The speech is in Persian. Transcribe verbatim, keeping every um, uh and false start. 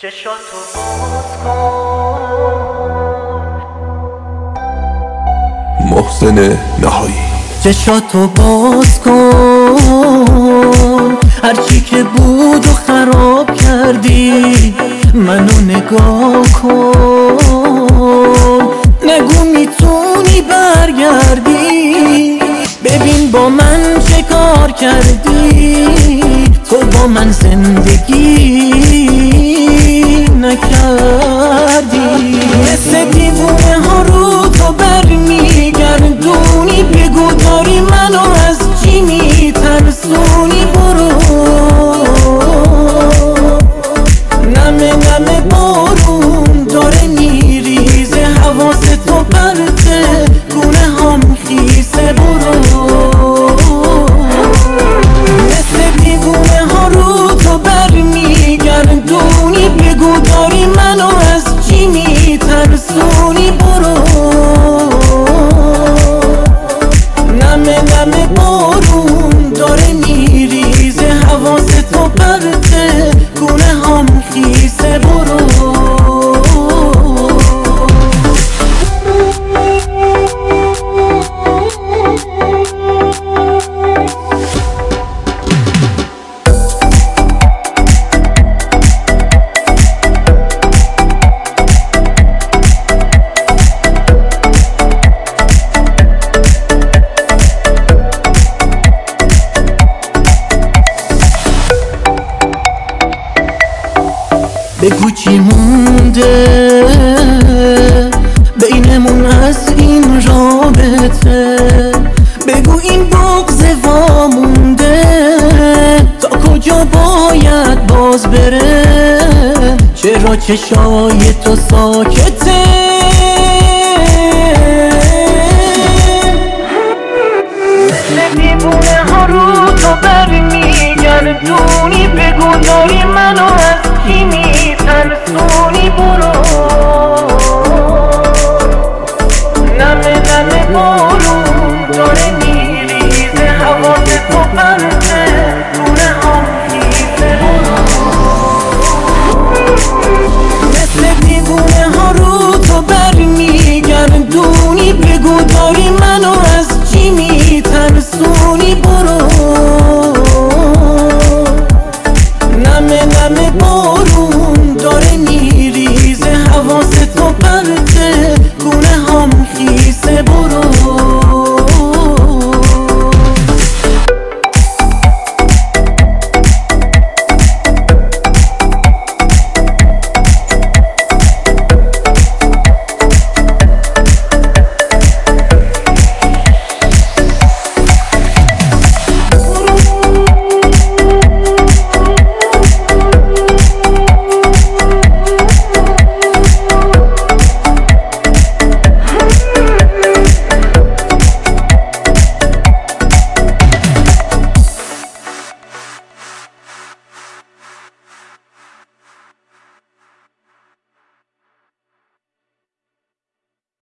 چشاتو باز کن محسن نهایی. چشاتو باز کن، هرچی که بود و خراب کردی منو نگاه کن. نگو میتونی برگردی، ببین با من چه کار کردی. تو با من زندگی نکردی، مثل دیوونه ها رو تو برمیگردونی. بگو داری منو از چی میترسونی. برو نمه نمه بارون داره میریزه، حواست تو پرته گونه هم خیسه. برو مثل دیوونه ها رو تو برمیگردونی. بگو داری منو از چی میترسونی. برو نمه نمه بارون داره میریزه، حواست تو پرته گونه هم خیسه. برو بگو چی مونده بینمون از این رابطه. بگو این بغض وامونده تا کجا باید باز بره. چرا چشای تو ساکته، مثل دیوونه ها رو تو برمیگردونی. بگو داری منو از کی میترسونی.